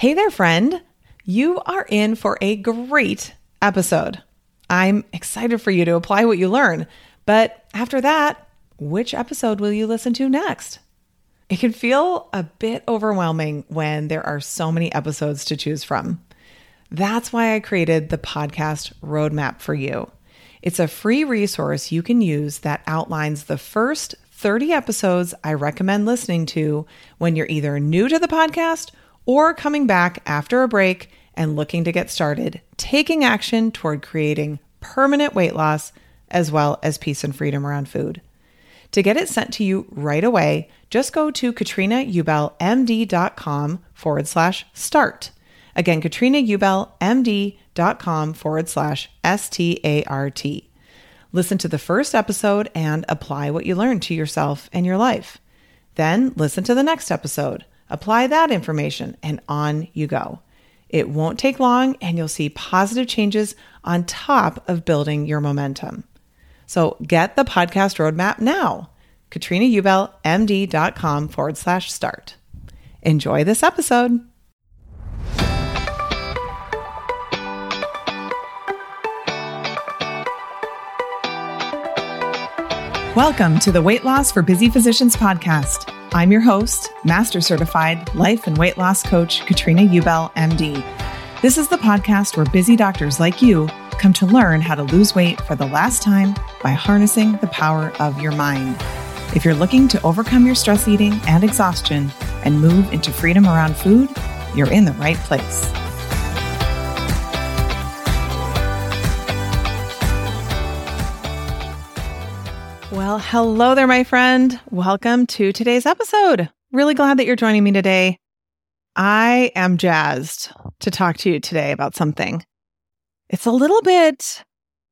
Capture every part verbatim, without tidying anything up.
Hey there, friend. You are in for a great episode. I'm excited for you to apply what you learn. But after that, which episode will you listen to next? It can feel a bit overwhelming when there are so many episodes to choose from. That's why I created the podcast roadmap for you. It's a free resource you can use that outlines the first thirty episodes I recommend listening to when you're either new to the podcast or coming back after a break and looking to get started, taking action toward creating permanent weight loss as well as peace and freedom around food. To get it sent to you right away, just go to katrinaubelmd.com forward slash start. Again, katrinaubelmd.com forward slash S-T-A-R-T. Listen to the first episode and apply what you learned to yourself and your life. Then listen to the next episode, apply that information, and on you go. It won't take long and you'll see positive changes on top of building your momentum. So get the podcast roadmap now. katrinaubelmd.com forward slash start. Enjoy this episode. Welcome to the Weight Loss for Busy Physicians podcast. I'm your host, Master Certified Life and Weight Loss Coach, Katrina Ubel, M D. This is the podcast where busy doctors like you come to learn how to lose weight for the last time by harnessing the power of your mind. If you're looking to overcome your stress eating and exhaustion and move into freedom around food, you're in the right place. Well, hello there, my friend. Welcome to today's episode. Really glad that you're joining me today. I am jazzed to talk to you today about something. It's a little bit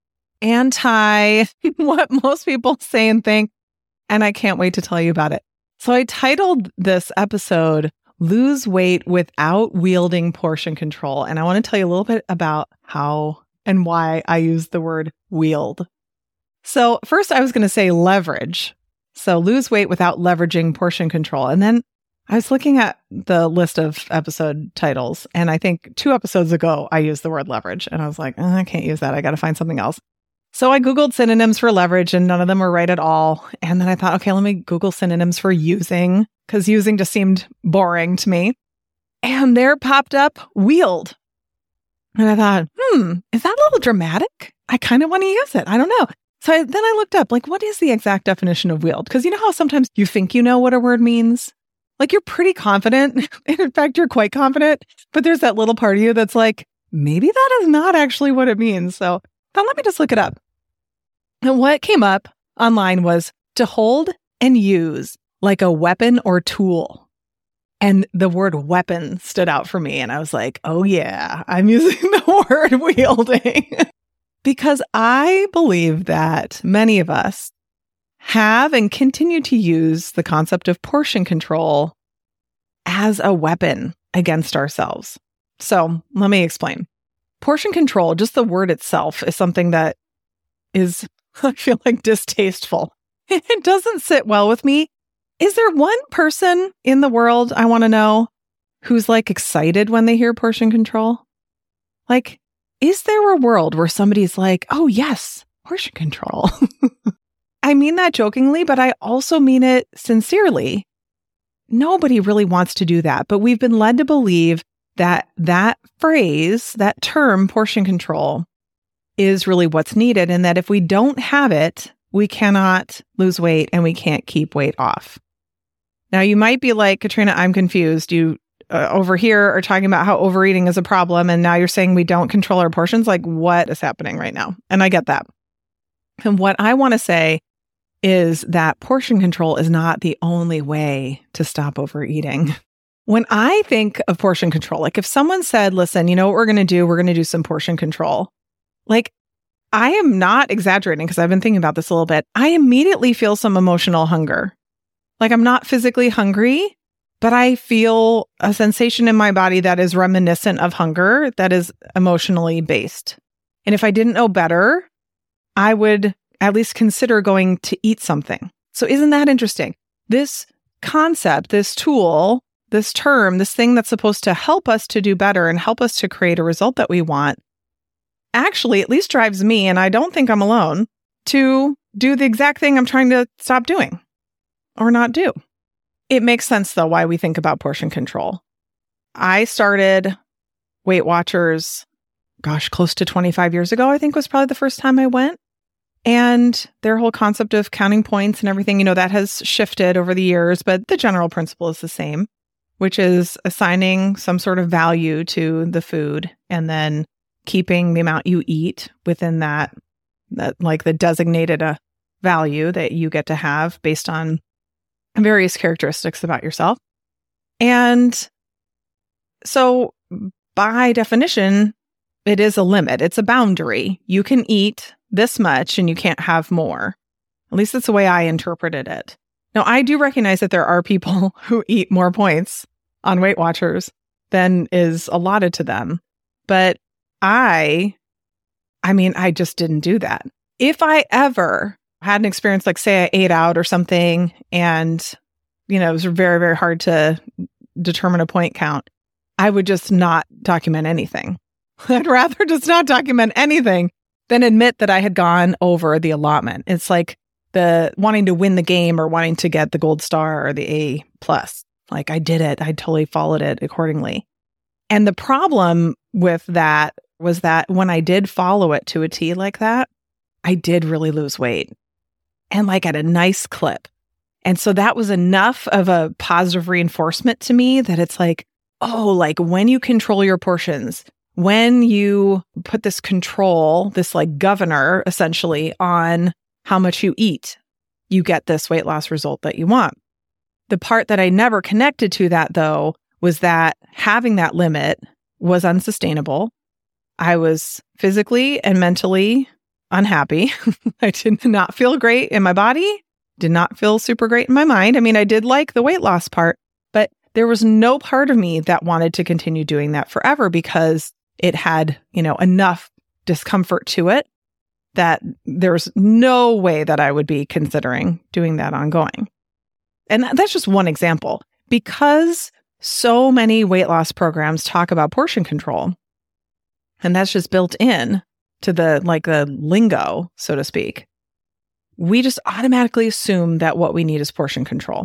anti what most people say and think, and I can't wait to tell you about it. So I titled this episode, Lose Weight Without Wielding Portion Control. And I want to tell you a little bit about how and why I use the word wield. So first I was going to say leverage. So lose weight without leveraging portion control. And then I was looking at the list of episode titles, and I think two episodes ago, I used the word leverage. And I was like, oh, I can't use that. I got to find something else. So I Googled synonyms for leverage, and none of them were right at all. And then I thought, okay, let me Google synonyms for using, because using just seemed boring to me. And there popped up wield. And I thought, hmm, is that a little dramatic? I kind of want to use it. I don't know. So I, then I looked up, like, what is the exact definition of wield? Because you know how sometimes you think you know what a word means? Like, you're pretty confident. In fact, you're quite confident. But there's that little part of you that's like, maybe that is not actually what it means. So then let me just look it up. And what came up online was to hold and use like a weapon or tool. And the word weapon stood out for me. And I was like, oh yeah, I'm using the word wielding. Because I believe that many of us have and continue to use the concept of portion control as a weapon against ourselves. So let me explain. Portion control, just the word itself, is something that is, I feel like, distasteful. It doesn't sit well with me. Is there one person in the world, I want to know, who's like excited when they hear portion control? Like, is there a world where somebody's like, oh yes, portion control? I mean that jokingly, but I also mean it sincerely. Nobody really wants to do that, but we've been led to believe that that phrase, that term, portion control, is really what's needed, and that if we don't have it, we cannot lose weight and we can't keep weight off. Now, you might be like, Katrina, I'm confused. You uh, over here are talking about how overeating is a problem, and now you're saying we don't control our portions. Like, what is happening right now? And I get that. And what I want to say is that portion control is not the only way to stop overeating. When I think of portion control, like if someone said, listen, you know what we're going to do? We're going to do some portion control. Like, I am not exaggerating because I've been thinking about this a little bit. I immediately feel some emotional hunger. Like, I'm not physically hungry, but I feel a sensation in my body that is reminiscent of hunger, that is emotionally based. And if I didn't know better, I would at least consider going to eat something. So isn't that interesting? This concept, this tool this term, this thing that's supposed to help us to do better and help us to create a result that we want, actually at least drives me, and I don't think I'm alone, to do the exact thing I'm trying to stop doing or not do. It makes sense, though, why we think about portion control. I started Weight Watchers, gosh, close to twenty-five years ago, I think was probably the first time I went. And their whole concept of counting points and everything, you know, that has shifted over the years, but the general principle is the same, which is assigning some sort of value to the food and then keeping the amount you eat within that, that like the designated uh, value that you get to have based on various characteristics about yourself. And so by definition, it is a limit. It's a boundary. You can eat this much and you can't have more. At least that's the way I interpreted it. Now, I do recognize that there are people who eat more points on Weight Watchers than is allotted to them. But I, I mean, I just didn't do that. If I ever had an experience, like say I ate out or something, and, you know, it was very, very hard to determine a point count, I would just not document anything. I'd rather just not document anything than admit that I had gone over the allotment. It's like the wanting to win the game or wanting to get the gold star or the A plus. Like I did it. I totally followed it accordingly. And the problem with that was that when I did follow it to a T like that, I did really lose weight, and like at a nice clip. And so that was enough of a positive reinforcement to me that it's like, oh, like when you control your portions, when you put this control, this like governor essentially on how much you eat, you get this weight loss result that you want. The part that I never connected to that, though, was that having that limit was unsustainable. I was physically and mentally unhappy. I did not feel great in my body, did not feel super great in my mind. I mean, I did like the weight loss part, but there was no part of me that wanted to continue doing that forever because it had, you know, enough discomfort to it that there was no way that I would be considering doing that ongoing. And that's just one example. Because so many weight loss programs talk about portion control, and that's just built in to the, like the lingo, so to speak, we just automatically assume that what we need is portion control.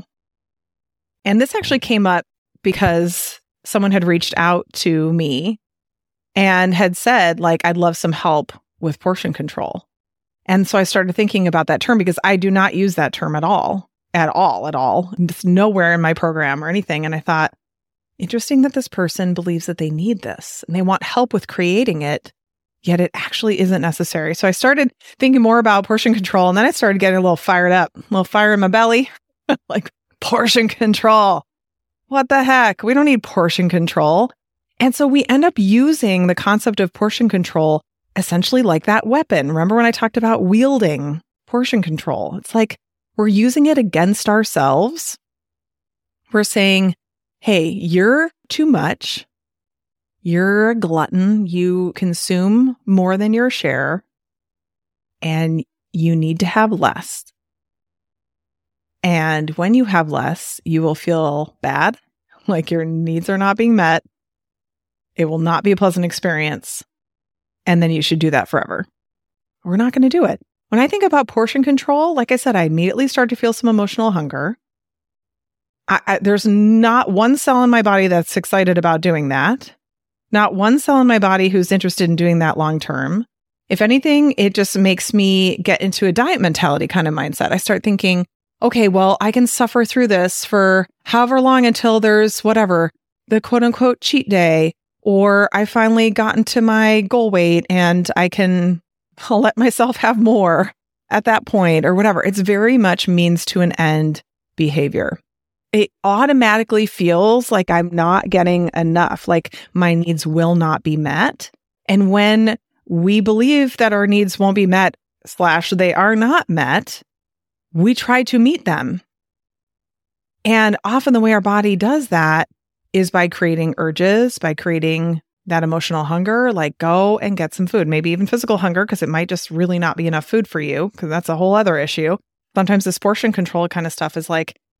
And this actually came up because someone had reached out to me and had said, like, I'd love some help with portion control. And so I started thinking about that term because I do not use that term at all, at all, at all. It's nowhere in my program or anything. And I thought, interesting that this person believes that they need this and they want help with creating it, yet it actually isn't necessary. So I started thinking more about portion control, and then I started getting a little fired up, a little fire in my belly, like portion control. What the heck? We don't need portion control. And so we end up using the concept of portion control essentially like that weapon. Remember when I talked about wielding portion control? It's like we're using it against ourselves. We're saying, hey, you're too much. You're a glutton. You consume more than your share, and you need to have less. And when you have less, you will feel bad, like your needs are not being met. It will not be a pleasant experience. And then you should do that forever. We're not going to do it. When I think about portion control, like I said, I immediately start to feel some emotional hunger. I, I, there's not one cell in my body that's excited about doing that. Not one cell in my body who's interested in doing that long term. If anything, it just makes me get into a diet mentality kind of mindset. I start thinking, okay, well, I can suffer through this for however long until there's whatever, the quote unquote cheat day, or I finally gotten to my goal weight and I can I'll let myself have more at that point or whatever. It's very much means to an end behavior. It automatically feels like I'm not getting enough, like my needs will not be met. And when we believe that our needs won't be met, slash, they are not met, we try to meet them. And often the way our body does that is by creating urges, by creating that emotional hunger, like go and get some food, maybe even physical hunger, because it might just really not be enough food for you, because that's a whole other issue. Sometimes this portion control kind of stuff is like,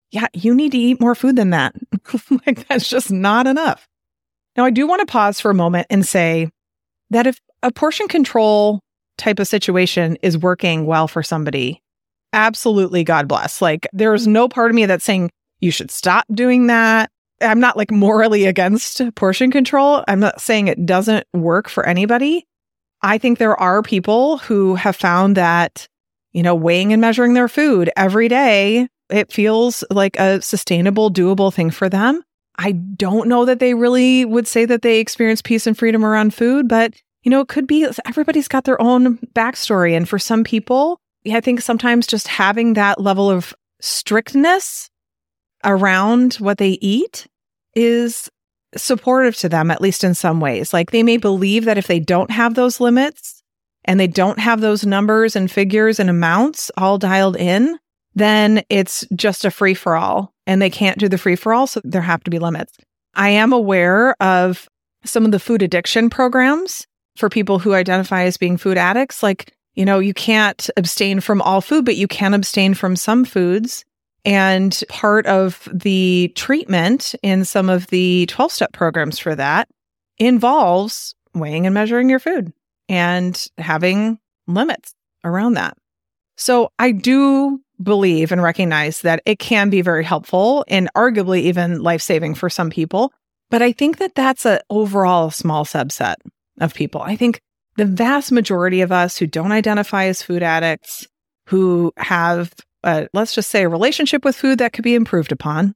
yeah, you need to eat more food than that. Like, that's just not enough. Now, I do want to pause for a moment and say that if a portion control type of situation is working well for somebody, absolutely, God bless. Like, there's no part of me that's saying you should stop doing that. I'm not like morally against portion control. I'm not saying it doesn't work for anybody. I think there are people who have found that, you know, weighing and measuring their food every day, it feels like a sustainable, doable thing for them. I don't know that they really would say that they experience peace and freedom around food, but, you know, it could be everybody's got their own backstory. And for some people, I think sometimes just having that level of strictness around what they eat is supportive to them, at least in some ways. Like, they may believe that if they don't have those limits and they don't have those numbers and figures and amounts all dialed in, then it's just a free-for-all and they can't do the free-for-all, so there have to be limits. I am aware of some of the food addiction programs for people who identify as being food addicts. Like, you know, you can't abstain from all food, but you can abstain from some foods. And part of the treatment in some of the twelve-step programs for that involves weighing and measuring your food and having limits around that. So I do believe and recognize that it can be very helpful and arguably even life-saving for some people. But I think that that's an overall small subset of people. I think the vast majority of us who don't identify as food addicts, who have, uh, let's just say, a relationship with food that could be improved upon,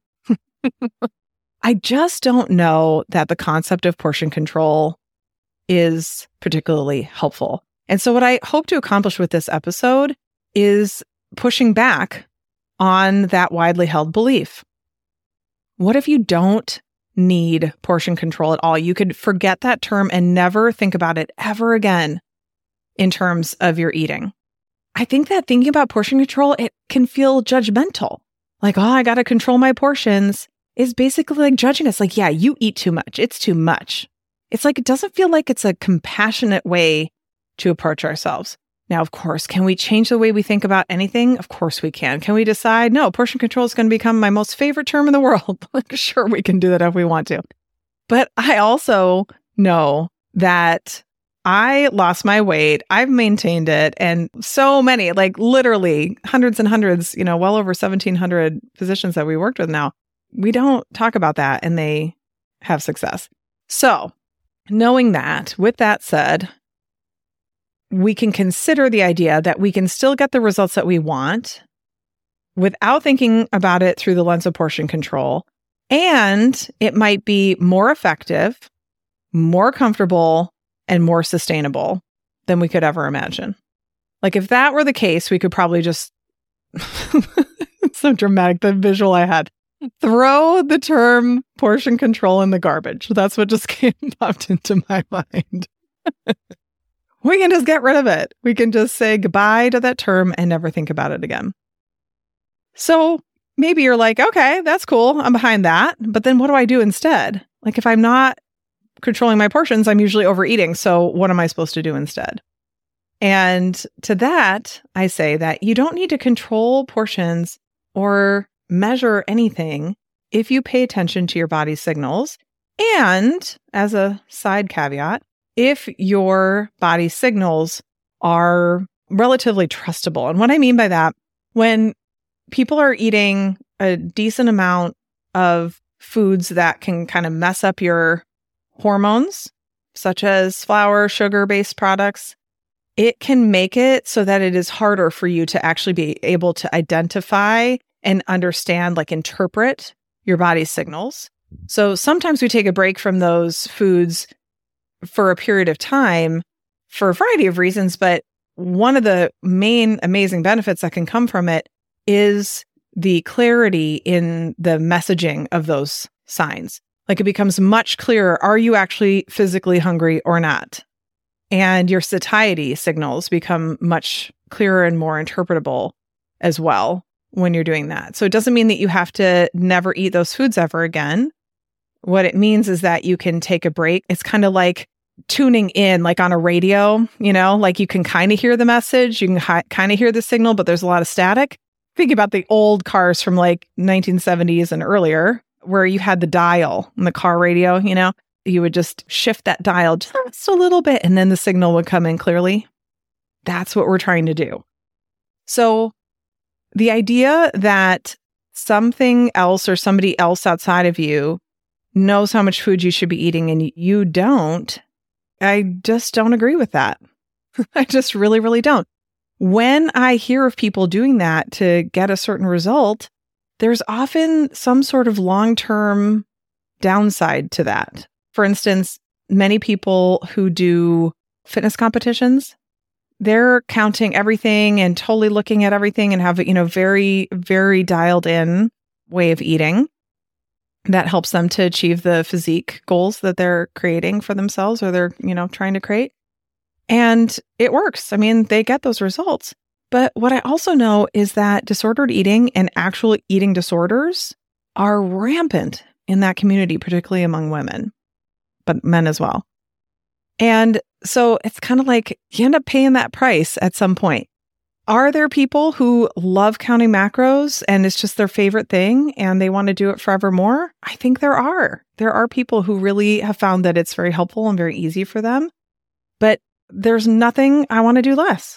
I just don't know that the concept of portion control is particularly helpful. And so what I hope to accomplish with this episode is pushing back on that widely held belief. What if you don't need portion control at all? You could forget that term and never think about it ever again in terms of your eating. I think that thinking about portion control, it can feel judgmental. Like, oh, I got to control my portions is basically like judging us. Like, yeah, you eat too much. It's too much. It's like, it doesn't feel like it's a compassionate way to approach ourselves. Now, of course, can we change the way we think about anything? Of course we can. Can we decide, no, portion control is going to become my most favorite term in the world? Sure, we can do that if we want to. But I also know that I lost my weight. I've maintained it. And so many, like literally hundreds and hundreds, you know, well over seventeen hundred physicians that we worked with now, we don't talk about that and they have success. So knowing that, with that said, we can consider the idea that we can still get the results that we want without thinking about it through the lens of portion control. And it might be more effective, more comfortable, and more sustainable than we could ever imagine. Like, if that were the case, we could probably just, it's so dramatic, the visual I had, throw the term portion control in the garbage. That's what just came popped into my mind. We can just get rid of it. We can just say goodbye to that term and never think about it again. So maybe you're like, okay, that's cool. I'm behind that. But then what do I do instead? Like, if I'm not controlling my portions, I'm usually overeating. So what am I supposed to do instead? And to that, I say that you don't need to control portions or measure anything if you pay attention to your body's signals. And as a side caveat, if your body's signals are relatively trustable. And what I mean by that, when people are eating a decent amount of foods that can kind of mess up your hormones, such as flour, sugar-based products, it can make it so that it is harder for you to actually be able to identify and understand, like interpret your body's signals. So sometimes we take a break from those foods for a period of time for a variety of reasons, but one of the main amazing benefits that can come from it is the clarity in the messaging of those signs. Like, it becomes much clearer, are you actually physically hungry or not? And your satiety signals become much clearer and more interpretable as well when you're doing that. So it doesn't mean that you have to never eat those foods ever again. What it means is that you can take a break. It's kind of like tuning in, like on a radio, you know, like you can kind of hear the message, you can hi- kind of hear the signal, but there's a lot of static. Think about the old cars from like nineteen seventies and earlier, where you had the dial in the car radio, you know, you would just shift that dial just a little bit and then the signal would come in clearly. That's what we're trying to do. So the idea that something else or somebody else outside of you knows how much food you should be eating and you don't, I just don't agree with that. I just really, really don't. When I hear of people doing that to get a certain result, there's often some sort of long-term downside to that. For instance, many people who do fitness competitions, they're counting everything and totally looking at everything and have a, you know, very, very dialed in way of eating that helps them to achieve the physique goals that they're creating for themselves or they're, you know, trying to create. And it works. I mean, they get those results. But what I also know is that disordered eating and actual eating disorders are rampant in that community, particularly among women, but men as well. And so it's kind of like you end up paying that price at some point. Are there people who love counting macros and it's just their favorite thing and they want to do it forevermore? I think there are. There are people who really have found that it's very helpful and very easy for them. But there's nothing I want to do less.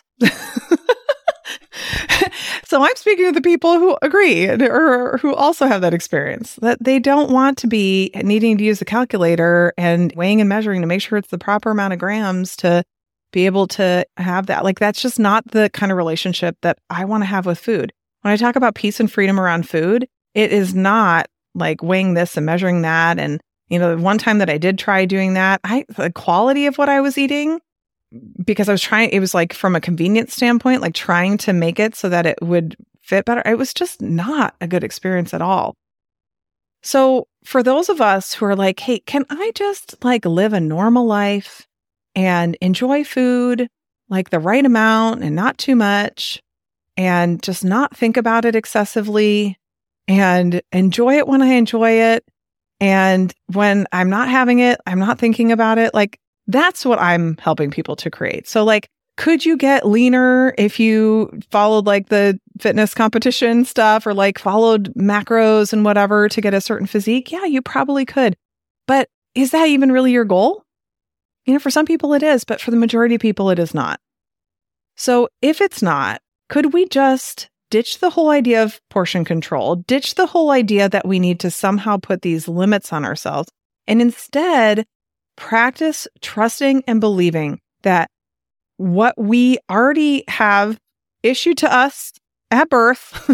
So I'm speaking with the people who agree or who also have that experience, that they don't want to be needing to use a calculator and weighing and measuring to make sure it's the proper amount of grams to be able to have that. Like, that's just not the kind of relationship that I want to have with food. When I talk about peace and freedom around food, it is not like weighing this and measuring that. And, you know, the one time that I did try doing that, I the quality of what I was eating, because I was trying, it was like from a convenience standpoint, like trying to make it so that it would fit better. It was just not a good experience at all. So for those of us who are like, hey, can I just like live a normal life and enjoy food, like the right amount and not too much, and just not think about it excessively and enjoy it when I enjoy it. And when I'm not having it, I'm not thinking about it. Like, that's what I'm helping people to create. So like, could you get leaner if you followed like the fitness competition stuff or like followed macros and whatever to get a certain physique? Yeah, you probably could. But is that even really your goal? You know, for some people it is, but for the majority of people, it is not. So if it's not, could we just ditch the whole idea of portion control, ditch the whole idea that we need to somehow put these limits on ourselves, and instead practice trusting and believing that what we already have issued to us at birth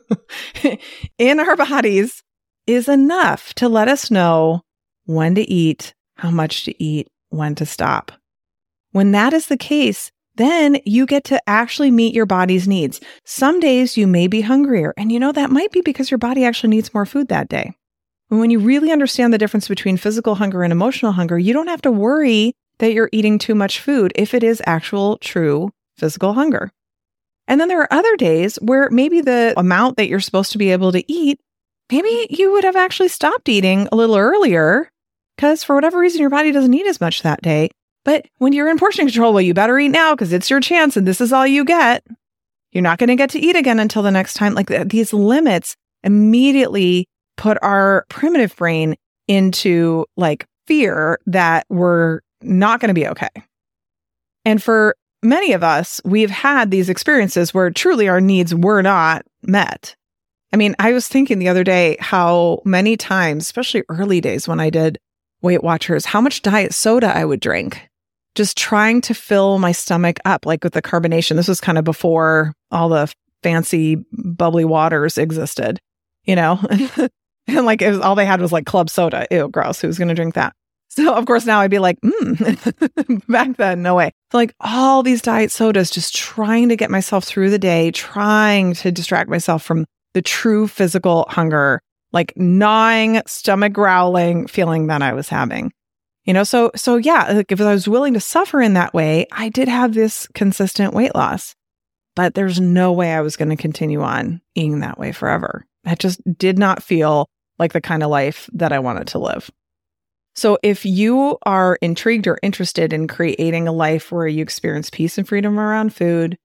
in our bodies is enough to let us know when to eat, how much to eat, when to stop. When that is the case, then you get to actually meet your body's needs. Some days you may be hungrier, and you know that might be because your body actually needs more food that day. And when you really understand the difference between physical hunger and emotional hunger, you don't have to worry that you're eating too much food if it is actual, true physical hunger. And then there are other days where maybe the amount that you're supposed to be able to eat, maybe you would have actually stopped eating a little earlier because for whatever reason, your body doesn't eat as much that day. But when you're in portion control, well, you better eat now because it's your chance and this is all you get. You're not going to get to eat again until the next time. Like these limits immediately put our primitive brain into like fear that we're not going to be okay. And for many of us, we've had these experiences where truly our needs were not met. I mean, I was thinking the other day how many times, especially early days when I did Weight Watchers, how much diet soda I would drink, just trying to fill my stomach up, like with the carbonation. This was kind of before all the fancy bubbly waters existed, you know? And like it was, all they had was like club soda. Ew, gross. Who's going to drink that? So of course now I'd be like, mm. Back then, no way. So like all these diet sodas, just trying to get myself through the day, trying to distract myself from the true physical hunger, like gnawing, stomach growling feeling that I was having. You know, so so yeah, like if I was willing to suffer in that way, I did have this consistent weight loss. But there's no way I was going to continue on eating that way forever. That just did not feel like the kind of life that I wanted to live. So if you are intrigued or interested in creating a life where you experience peace and freedom around food,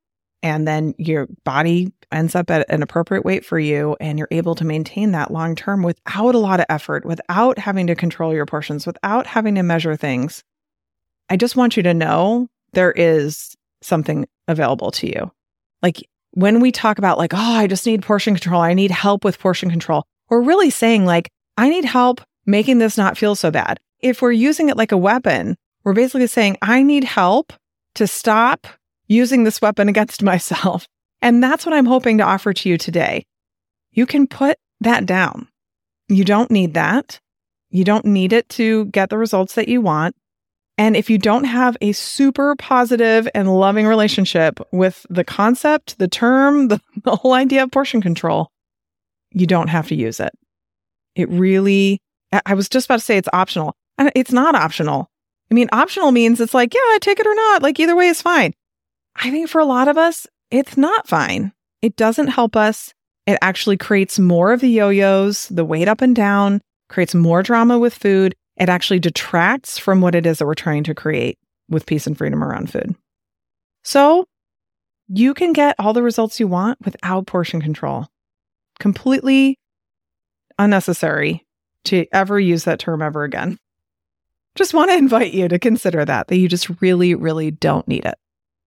And then your body ends up at an appropriate weight for you, and you're able to maintain that long term without a lot of effort, without having to control your portions, without having to measure things. I just want you to know there is something available to you. Like when we talk about like, oh, I just need portion control, I need help with portion control, we're really saying like, I need help making this not feel so bad. If we're using it like a weapon, we're basically saying, I need help to stop using this weapon against myself. And that's what I'm hoping to offer to you today. You can put that down. You don't need that. You don't need it to get the results that you want. And if you don't have a super positive and loving relationship with the concept, the term, the, the whole idea of portion control, you don't have to use it. It really, I was just about to say it's optional. It's not optional. I mean, optional means it's like, yeah, take it or not. Like either way is fine. I think for a lot of us, it's not fine. It doesn't help us. It actually creates more of the yo-yos, the weight up and down, creates more drama with food. It actually detracts from what it is that we're trying to create with peace and freedom around food. So you can get all the results you want without portion control. Completely unnecessary to ever use that term ever again. Just want to invite you to consider that, that you just really, really don't need it.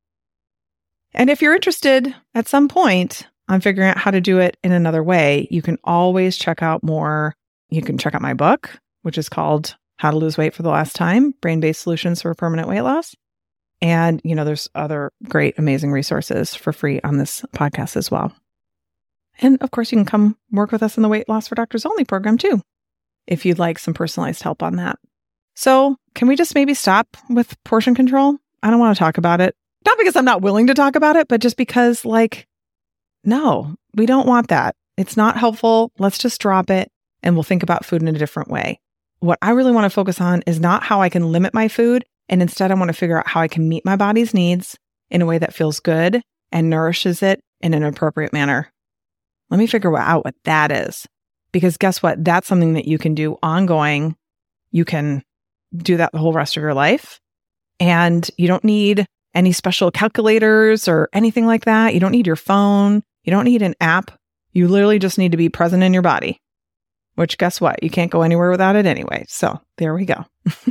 And if you're interested at some point on figuring out how to do it in another way, you can always check out more. You can check out my book, which is called How to Lose Weight for the Last Time, Brain-Based Solutions for Permanent Weight Loss. And, you know, there's other great, amazing resources for free on this podcast as well. And of course, you can come work with us in the Weight Loss for Doctors Only program too, if you'd like some personalized help on that. So can we just maybe stop with portion control? I don't want to talk about it. Not because I'm not willing to talk about it, but just because like, no, we don't want that. It's not helpful. Let's just drop it and we'll think about food in a different way. What I really want to focus on is not how I can limit my food. And instead, I want to figure out how I can meet my body's needs in a way that feels good and nourishes it in an appropriate manner. Let me figure out what that is. Because guess what? That's something that you can do ongoing. You can do that the whole rest of your life. And you don't need any special calculators or anything like that. You don't need your phone. You don't need an app. You literally just need to be present in your body, which guess what? You can't go anywhere without it anyway. So there we go.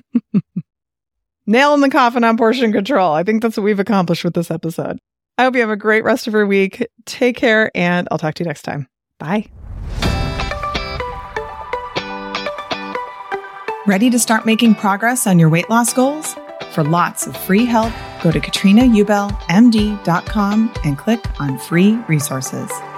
Nail in the coffin on portion control. I think that's what we've accomplished with this episode. I hope you have a great rest of your week. Take care, and I'll talk to you next time. Bye. Ready to start making progress on your weight loss goals? For lots of free help, go to katrina ubel m d dot com and click on free resources.